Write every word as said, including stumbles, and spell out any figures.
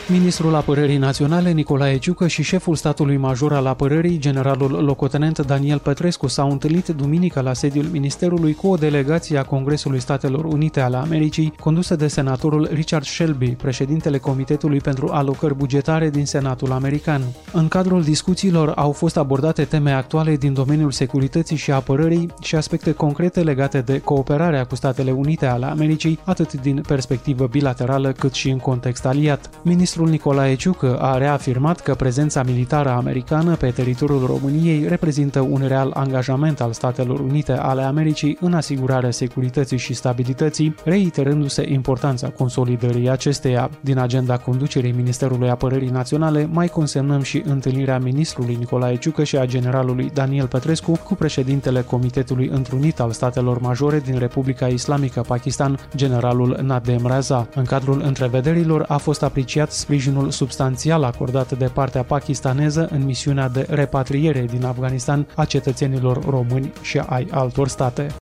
Ministrul Apărării Naționale Nicolae Ciucă și șeful statului major al apărării, generalul locotenent Daniel Pătrescu, s-au întâlnit duminică la sediul Ministerului cu o delegație a Congresului Statelor Unite ale Americii, condusă de senatorul Richard Shelby, președintele Comitetului pentru Alocări Bugetare din Senatul American. În cadrul discuțiilor au fost abordate teme actuale din domeniul securității și apărării și aspecte concrete legate de cooperarea cu Statele Unite ale Americii, atât din perspectivă bilaterală cât și în context aliat. Ministrul Nicolae Ciucă a reafirmat că prezența militară americană pe teritoriul României reprezintă un real angajament al Statelor Unite ale Americii în asigurarea securității și stabilității, reiterându-se importanța consolidării acesteia. Din agenda conducerii Ministerului Apărării Naționale mai consemnăm și întâlnirea ministrului Nicolae Ciucă și a generalului Daniel Pătrescu cu președintele Comitetului Întrunit al Statelor Majore din Republica Islamică Pakistan, generalul Nadem Raza. În cadrul întrevederilor a fost apreciat sprijinul substanțial acordat de partea pakistaneză în misiunea de repatriere din Afganistan a cetățenilor români și ai altor state.